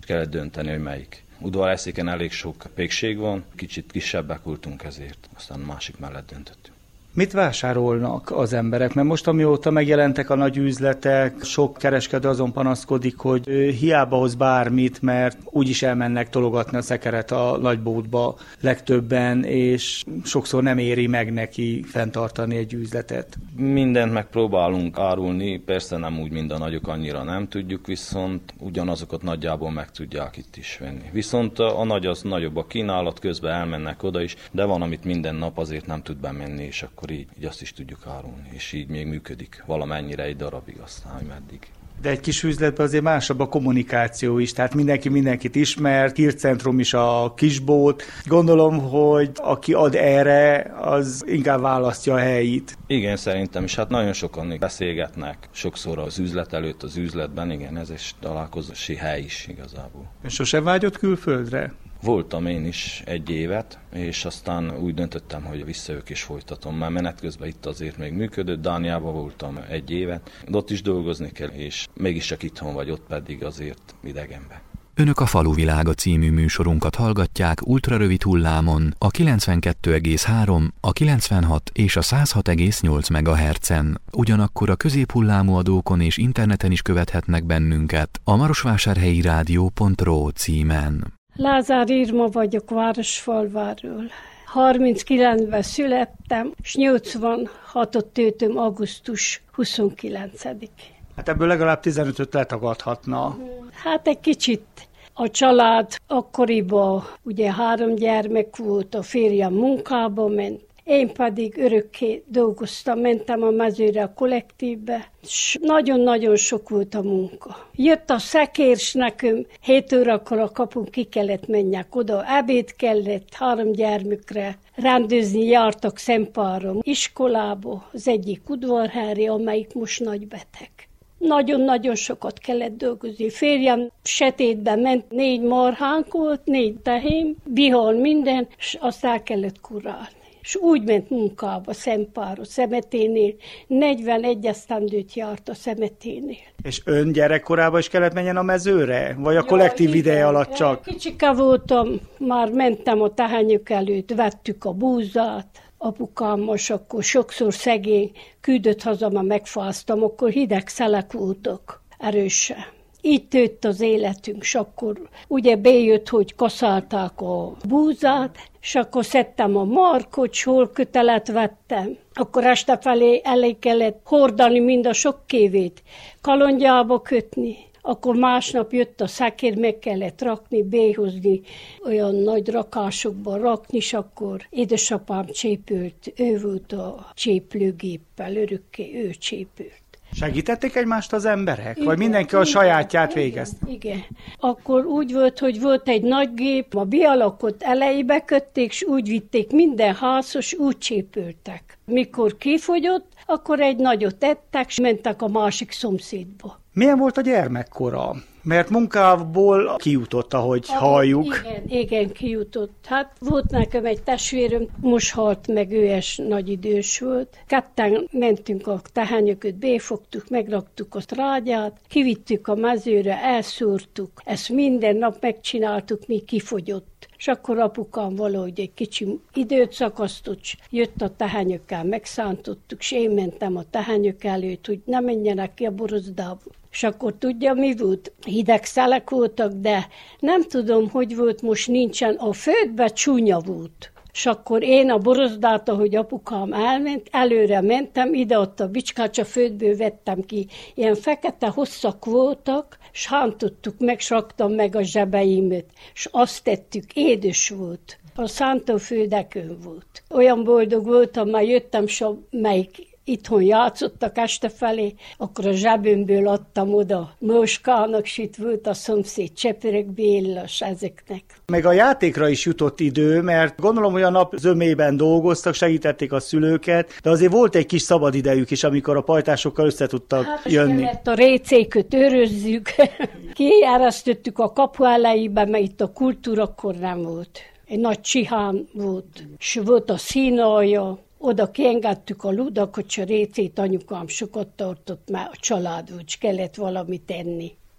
kellett dönteni, hogy melyik. Udvareszéken elég sok pékség van, kicsit kisebbek voltunk ezért, aztán másik mellett döntöttünk. Mit vásárolnak az emberek? Mert most, amióta megjelentek a nagy üzletek, sok kereskedő azon panaszkodik, hogy hiába hoz bármit, mert úgyis elmennek tologatni a szekeret a nagyboltba legtöbben, és sokszor nem éri meg neki fenntartani egy üzletet. Mindent megpróbálunk árulni, persze nem úgy, mint a nagyok, annyira nem tudjuk, viszont ugyanazokat nagyjából meg tudják itt is venni. Viszont a nagy az nagyobb a kínálat, közben elmennek oda is, de van, amit minden nap azért nem tud bemenni, és akkor így, így azt is tudjuk árulni, és így még működik valamennyire egy darabig, aztán, hogy meddig. De egy kis üzletben azért másabb a kommunikáció is, tehát mindenki mindenkit ismert, hírcentrum is a kisbolt. Gondolom, hogy aki ad erre, az inkább választja a helyét. Igen, szerintem is. Hát nagyon sokan beszélgetnek, sokszor az üzlet előtt, az üzletben, igen, ez is találkozási hely is igazából. És sosem vágyott külföldre? Voltam én is egy évet, és aztán úgy döntöttem, hogy visszajövök és folytatom. Már menet közben itt azért még működött, Dániában voltam egy évet, de ott is dolgozni kell, és mégiscsak itthon vagy, ott pedig azért idegenben. Önök a Faluvilága című műsorunkat hallgatják ultrarövid hullámon a kilencvenkettő egész három, a kilencvenhat és a száz hat egész nyolc megahertzen. Ugyanakkor a középhullámú adókon és interneten is követhetnek bennünket a marosvásárhelyi rádió pont ro címen. Lázár Irma vagyok Városfalváról. harminckilencben születtem, és nyolcvanhatot töltöm augusztus huszonkilencedikén. Hát ebből legalább tizenötöt letagadhatna. Hát egy kicsit. A család akkoriban ugye három gyermek volt, a férjem munkába ment, én pedig örökké dolgoztam, mentem a mezőre, a kollektívbe, és nagyon-nagyon sok volt a munka. Jött a szekér, s nekünk hét órakor a kapun ki kellett menjek oda, ebéd kellett három gyermekre, rendezni jártak Szempáron, iskolába, az egyik udvarhári, amelyik most nagy beteg. Nagyon-nagyon sokat kellett dolgozni. Férjem sötétben ment, négy marhánk volt, négy tehém, bihar minden, és azt el kellett kurálni. És úgy ment munkába Szempáron, Szemeténél, negyvenegy esztendőt járt a Szemeténél. És ön gyerekkorában is kellett menjen a mezőre? Vagy a kollektív ja, ideje alatt csak? Kicsike voltam, már mentem a tehányok előtt, vettük a búzát, apukám most akkor sokszor szegény, küldött haza, már megfáztam, akkor hideg szelek voltak, erősen. Így tőtt az életünk, és akkor ugye bejött, hogy kaszálták a búzát, és akkor szedtem a markot, s hol kötelet vettem. Akkor este felé elég kellett hordani mind a sok kévét, kalondjába kötni. Akkor másnap jött a szekér, meg kellett rakni, béhozni, olyan nagy rakásokban rakni, és akkor édesapám csépült, ő volt a cséplőgéppel, örökké ő csépült. Segítették egymást az emberek? Igen, vagy mindenki a sajátját végezte? Igen, igen. Akkor úgy volt, hogy volt egy nagy gép, a bialakot elejébe kötték, és úgy vitték minden házhoz, úgy csépültek. Mikor kifogyott, akkor egy nagyot ettek, és mentek a másik szomszédba. Milyen volt a gyermekkora? Mert munkából kijutott, ahogy ah, halljuk. Igen, igen, kijutott. Hát volt nekem egy testvérem, most halt meg, ő es nagy idős volt. Ketten mentünk a tehányököt, befogtuk, megraktuk a trágyát, kivittük a mezőre, elszúrtuk. Ezt minden nap megcsináltuk, míg kifogyott. És akkor apukám valahogy egy kicsi időt szakasztott, jött a tehányökkel, megszántottuk, és én mentem a tehányök előtt, hogy ne menjenek ki a borozdába. És akkor tudja, mi volt? Hideg szelek voltak, de nem tudom, hogy volt, most nincsen. A földbe csúnya volt. És akkor én a borozdát, ahogy apukám elment, előre mentem, ide-ott a bicskács a földből vettem ki. Ilyen fekete hosszak voltak, és hántottuk meg, s raktam meg a zsebeimet. És azt tettük, édes volt. A szántóföldekön volt. Olyan boldog voltam, már jöttem, s melyik itthon játszottak este felé, akkor a zsebünkből adtam oda Móskának, s itt volt a szomszéd Csepörök Bélas ezeknek. Meg a játékra is jutott idő, mert gondolom, hogy a nap zömében dolgoztak, segítették a szülőket, de azért volt egy kis szabadidejük is, amikor a pajtásokkal össze tudtak hát, jönni. Hát a récéköt őrözzük, kiárasztottuk a kapu elejébe, mert itt a kultúra akkor nem volt. Egy nagy csihán volt, és volt a színalja. Oda kiengedtük a ludakat, s a récét anyukám sokat tartott, mert a család volt, s kellett valamit enni.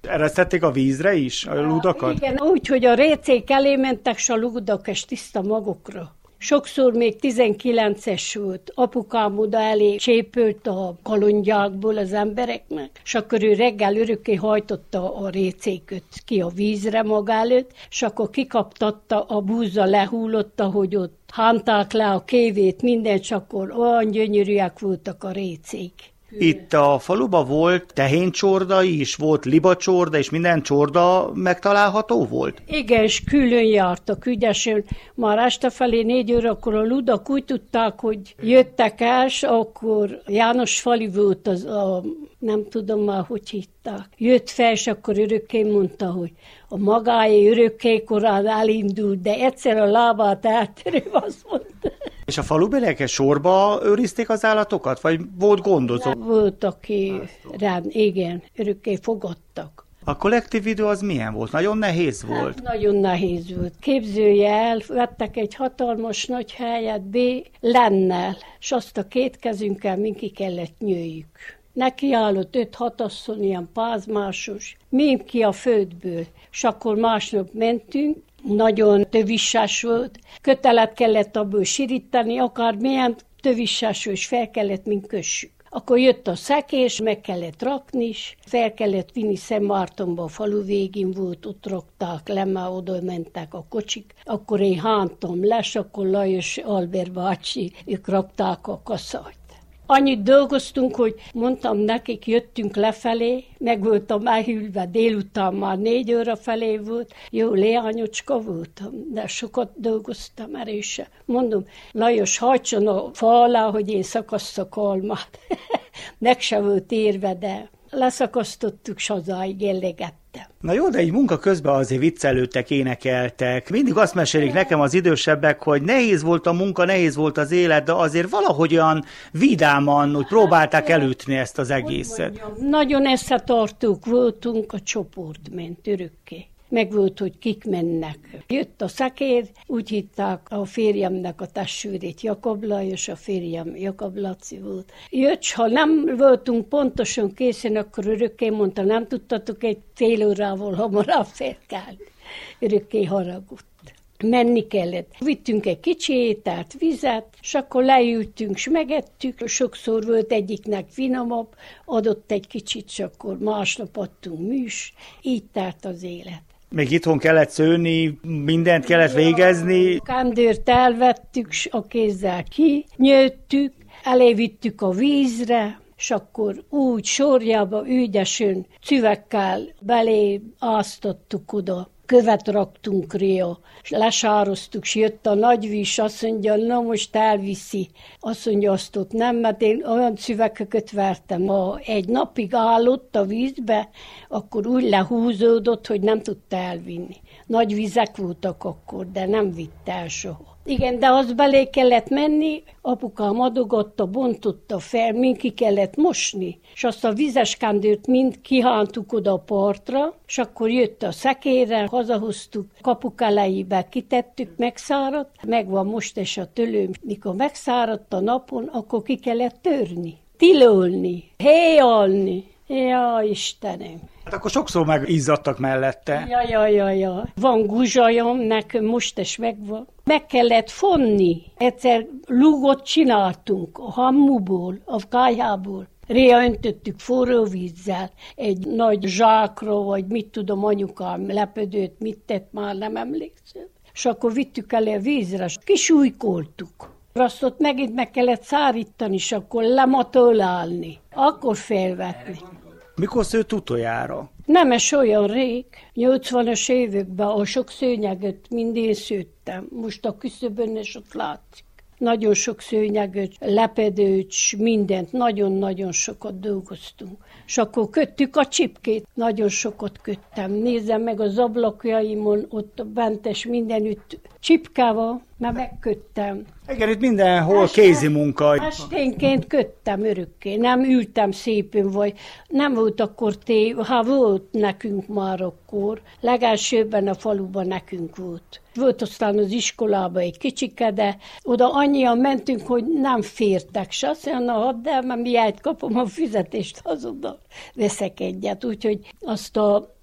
Eresztették a vízre is, a ludakat? Igen, úgy, hogy a récék elé mentek, s a ludak és tiszta magukra. Sokszor még tizenkilences volt, apukám oda elé csépült a kalondjákból az embereknek, és akkor ő reggel örökké hajtotta a récéköt ki a vízre maga előtt, és akkor kikaptatta, a búza lehúlott, ahogy ott hánták le a kévét, mindent, és akkor olyan gyönyörűek voltak a récék. Itt a faluban volt tehéncsorda is, volt libacsorda, és minden csorda megtalálható volt? Igen, és külön jártak ügyesen. Már este felé négy órakor a ludak úgy tudták, hogy jöttek el, és akkor János Fali volt az a, nem tudom már, hogy hitták. Jött fel, és akkor örökké mondta, hogy a magáé örökké korán elindult, de egyszer a lábát eltörő, azt mondta. És a falubeliek sorba őrizték az állatokat, vagy volt gondozó? Volt, aki rám, igen, örökké fogadtak. A kollektív idő az milyen volt? Nagyon nehéz volt? Hát, nagyon nehéz volt. Képzelje el, vettek egy hatalmas nagy helyet B lennel, és azt a két kezünkkel minki kellett nyőjük. Neki állott öt-hat asszony, ilyen pázmásos, mind ki a földből, és akkor másnap mentünk, nagyon tövissás volt, kötelet kellett abból sirítani, akár milyen tövissás, és fel kellett, mint kössük. Akkor jött a szekér, és meg kellett rakni is, fel kellett vinni Szentmártonba, a falu végén volt, ott rakták le, már oda mentek a kocsik. Akkor én hántam les, akkor Lajos Albert bácsi, ők rakták a kaszát. Annyit dolgoztunk, hogy mondtam nekik, jöttünk lefelé, meg voltam elhűlve, délután már négy óra felé volt, jó leányocska voltam, de sokat dolgoztam erősen. Mondom, Lajos, hajtson a fa alá, hogy én szakasszak almát. Meg se volt érve, de leszakasztottuk, s hazáig ellegettem. Na jó, de egy munka közben azért viccelődtek, énekeltek. Mindig azt mesélik nekem az idősebbek, hogy nehéz volt a munka, nehéz volt az élet, de azért valahogyan vidáman úgy próbálták elütni ezt az egészet. Nagyon összetartók voltunk, a csoport ment örökké. Meg volt, hogy kik mennek. Jött a szekér, úgy hitták a férjemnek a testvérét Jakab Lajos, a férjem Jakab Laci volt. Jött, ha nem voltunk pontosan készen, akkor örökké mondta, nem tudtatok egy fél órával hamarabb felkelni. Örökké haragott. Menni kellett. Vittünk egy kicsi ételt, vizet, és akkor leültünk, és megettük. Sokszor volt egyiknek finomabb, adott egy kicsit, és akkor másnap adtunk műs. Így tárt az élet. Még itthon kellett szőni, mindent kellett végezni. Kándőrt elvettük, s a kézzel kinyőttük, elévittük a vízre, és akkor úgy sorjába ügyesen cüvekkel belé áztattuk oda. Követ raktunk ria, és lesároztuk, és jött a nagy víz, azt mondja, na most elviszi. Azt mondja, azt ott nem, mert én olyan szüvegeket vertem. Ha egy napig állott a vízbe, akkor úgy lehúzódott, hogy nem tudta elvinni. Nagy vizek voltak akkor, de nem vitte el soha. Igen, de az belé kellett menni, apukám adogatta, bontotta fel, mind ki kellett mosni, és azt a vizes kándőrt mind kihántuk oda a partra, és akkor jött a szekérre, hazahoztuk, kapuk elejébe kitettük, megszáradt, megvan most és a tölőm, mikor megszáradt a napon, akkor ki kellett törni, tilolni, héjalni. Ja, Istenem! Hát akkor sokszor megizzadtak mellette. Ja, ja, ja, ja. Van guzsajom, nekem most is megvan. Meg kellett fonni. Egyszer lugot csináltunk a hammuból, a kályhából. Réha öntöttük forró vízzel, egy nagy zsákra, vagy mit tudom, anyukám lepödőt, mit tett, már nem emlékszem. És akkor vittük elé a vízre, és kisújkoltuk. Azt ott megint meg kellett szárítani, és akkor lematolálni. Akkor felvetni. Mikor szőtt utoljára? Nem es olyan rég. nyolcvanas években a sok szőnyeget mindig szőttem. Most a küszöbön is ott látszik. Nagyon sok szőnyeget, lepedőt, mindent, nagyon-nagyon sokat dolgoztunk. És akkor köttük a csipkét. Nagyon sokat köttem. Nézzem meg az ablakjaimon, ott bentes mindenütt csipkával, mert megköttem. Igen, itt mindenhol este, kézi munka. Esténként köttem örökké, nem ültem szépen, vagy nem volt akkor té, ha volt nekünk már akkor, legelsőbben a faluban nekünk volt. Volt aztán az iskolában egy kicsike, de oda annyian mentünk, hogy nem fértek se. Azt mondja, na hadd el, mert miért kapom a fizetést, hazuddal veszek egyet. Úgyhogy azt a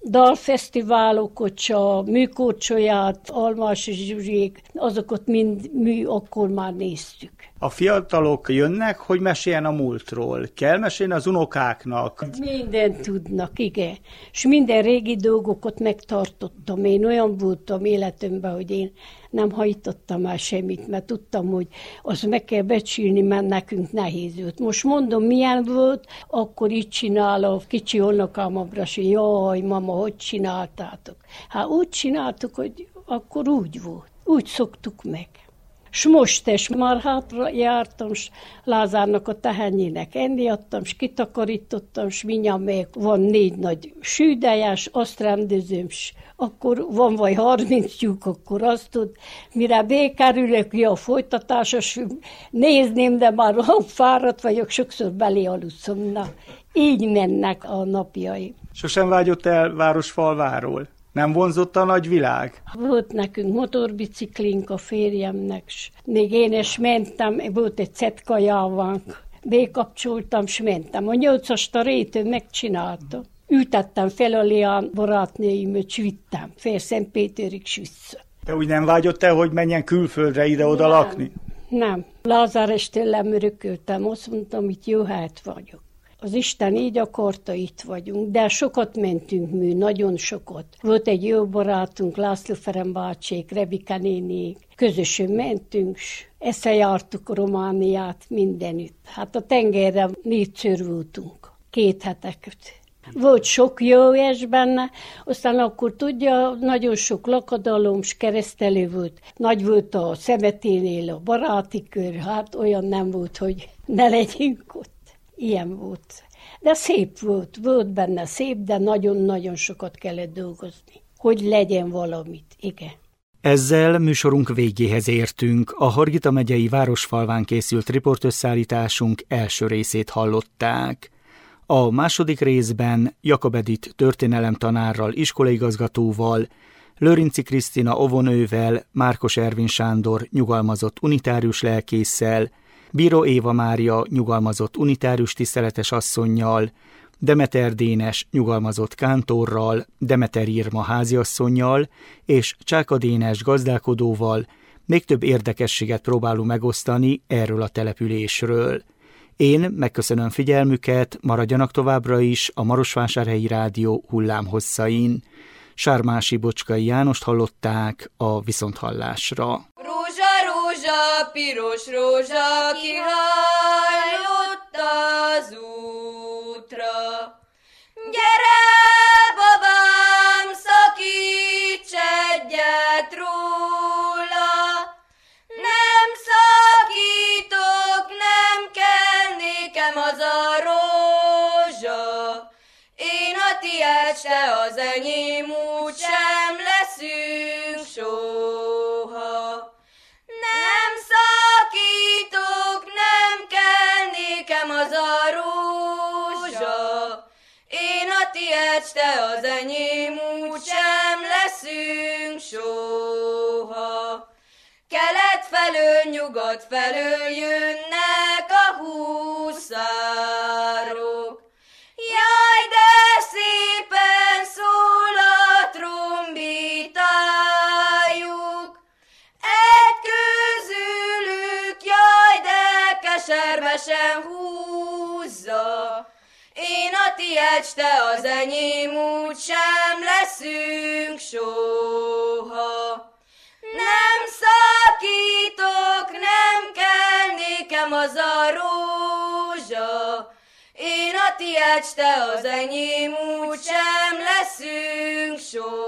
dalfesztiválokot, a műkorcsolyát, Almási Zsuzsék, azokat mind mű akkor már néztük. A fiatalok jönnek, hogy meséljen a múltról. Kell mesélni az unokáknak. Mindent tudnak, igen. És minden régi dolgokat megtartottam. Én olyan voltam életemben, hogy én nem hajtottam el semmit, mert tudtam, hogy az meg kell becsülni, mert nekünk nehéz volt. Most mondom, milyen volt, akkor így csinál a kicsi unokám abrasi, jaj, mama, hogy csináltátok? Hát úgy csináltuk, hogy akkor úgy volt. Úgy szoktuk meg. S most is már hátra jártam, s Lázárnak a tehenyének enni adtam, s kitakarítottam, s mindjárt még van négy nagy sűdelyás, azt rendezőm, s akkor van vagy harminc tyúk, akkor azt tud, mire bekerülök, ja, a folytatásos, nézném, de már fáradt vagyok, sokszor belé aluszom. Na, így mennek a napjaim. Sosem vágyott el Városfalváról? Nem vonzott a nagy világ? Volt nekünk motorbiciklink a férjemnek, s még én is mentem, volt egy cetkajávánk, bekapcsoltam, s mentem. A nyolcas tarétő megcsinálta. Ültettem fel a Leán barátnőimet, s vittem fél Szentpéterig s vissza. De úgy nem vágyott el, hogy menjen külföldre ide-oda lakni? Nem. Lázár is tőlem örököltem, azt mondtam, itt jó hát vagyok. Az Isten így akarta, itt vagyunk, de sokat mentünk mű, nagyon sokat. Volt egy jó barátunk, László Ferenc bácsék, Rebika nénék, közösen mentünk, s esze jártuk Romániát mindenütt. Hát a tengerre négyszer voltunk, két heteket. Volt sok jó és benne, aztán akkor tudja, nagyon sok lakadalom, s keresztelő volt. Nagy volt a szemeténél a baráti kör, hát olyan nem volt, hogy ne legyünk ott. Ilyen volt. De szép volt, volt benne szép, de nagyon-nagyon sokat kellett dolgozni, hogy legyen valamit, igen. Ezzel műsorunk végéhez értünk. A Hargita megyei Városfalván készült riportösszállításunk első részét hallották. A második részben Jakab Edith történelemtanárral, iskolaigazgatóval, Lőrinci Krisztina óvónővel, Márkos Ervin Sándor nyugalmazott unitárius lelkésszel, Bíró Éva Mária nyugalmazott unitárius tiszteletes asszonnyal, Demeter Dénes nyugalmazott kántorral, Demeter Irma háziasszonnyal és Csáka Dénes gazdálkodóval még több érdekességet próbálunk megosztani erről a településről. Én megköszönöm figyelmüket, maradjanak továbbra is a Marosvásárhelyi Rádió hullámhosszain. Sármási Bocskai Jánost hallották a viszonthallásra. Rózsa, rózsa, piros rózsa, kihajlott az útra. Gyere, babám, szakíts egyet róla. Nem szakítok, nem kell nékem az a rózsa. Én a tiéd, te az enyém, úgy sem leszünk soha. Nem szakítok, nem kell nékem az a rózsa. Én a tiéd, te az enyém, úgy sem leszünk soha. Kelet felől, nyugat felől jönnek a huszárok. Jaj, de szépen szól a trombitájuk. Egy közülük, jaj, de keservesen húzza. Én a tiéd, te az enyém, úgy sem leszünk soha. Nem szakítok, nem kell nékem az a rózsa. Én a tiéd, te az enyém, úgy sem leszünk soha.